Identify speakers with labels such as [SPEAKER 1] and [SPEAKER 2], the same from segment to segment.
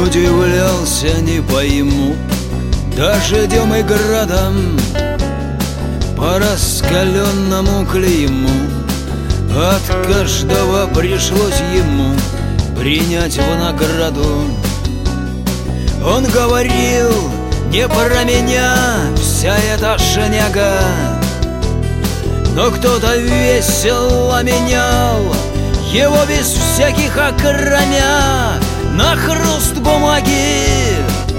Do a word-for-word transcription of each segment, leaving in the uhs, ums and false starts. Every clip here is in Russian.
[SPEAKER 1] удивлялся, не пойму, дождем и градом, по раскаленному клейму. От каждого пришлось ему принять в награду. Он говорил: не про меня вся эта шняга, но кто-то весело менял его без всяких окромя на хруст бумаги.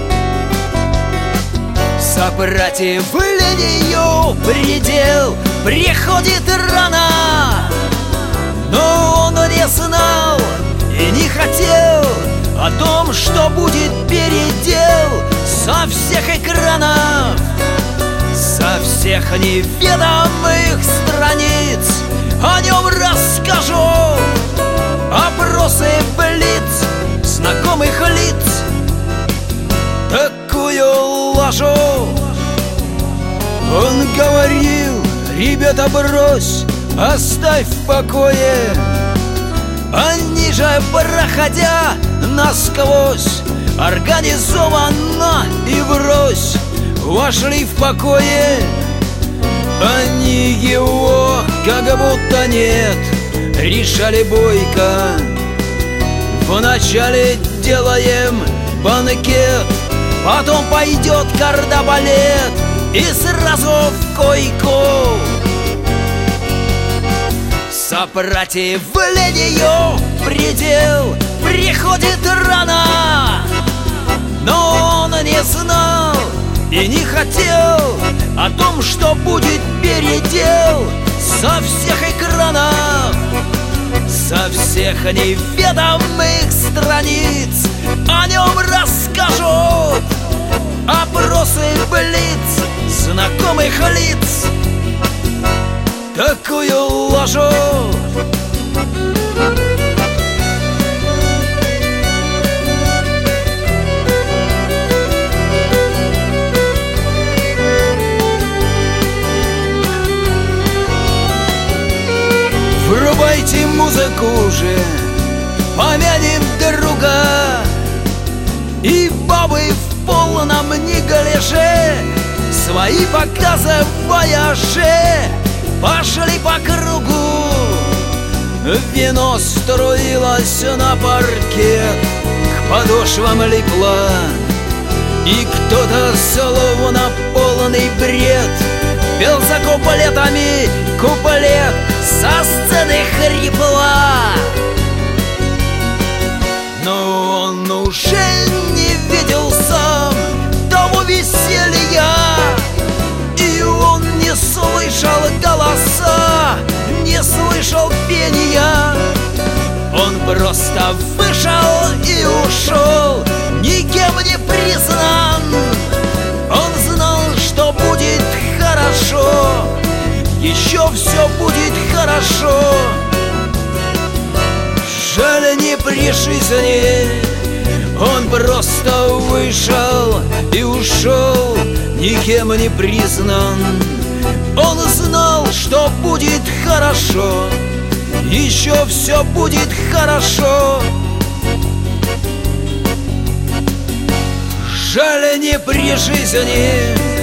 [SPEAKER 1] Собратьев ленью предел приходит рано, но он не знал и не хотел о том, что будет передел со всех экранов, со всех неведомых страниц. О нем расскажу, опросы блиц знакомых лиц. Такую лажу он говорил: ребята, брось, оставь в покое. Они же, проходя насквозь, организованно и врозь вошли в покое. Они его как будто нет решали бойко: вначале делаем банкет, потом пойдет кардебалет и сразу в койку. Собратьев ленью предел приходит рано, но он не знал и не хотел о том, что будет передел со всех экранов, со всех неведомых страниц. О нем расскажут опросы блиц знакомых лиц. Такую ложу врубайте музыку уже, помянем друга. И бабы в полном неглиже, свои показывая же, пошли по кругу. Вино струилось на паркет, к подошвам липло, и кто-то словно полный бред пел за куплетами куплет со сцены хрипла. Но он уже не видел сам того веселья, и он не слышал голоса, не слышал пения. Он просто вышел и ушел, никем не признан. Он знал, что будет хорошо, еще все будет хорошо. Жаль, не при жизни он просто вышел и ушел, никем не признан. Он знал, что будет хорошо, еще все будет хорошо. Жаль, не при жизни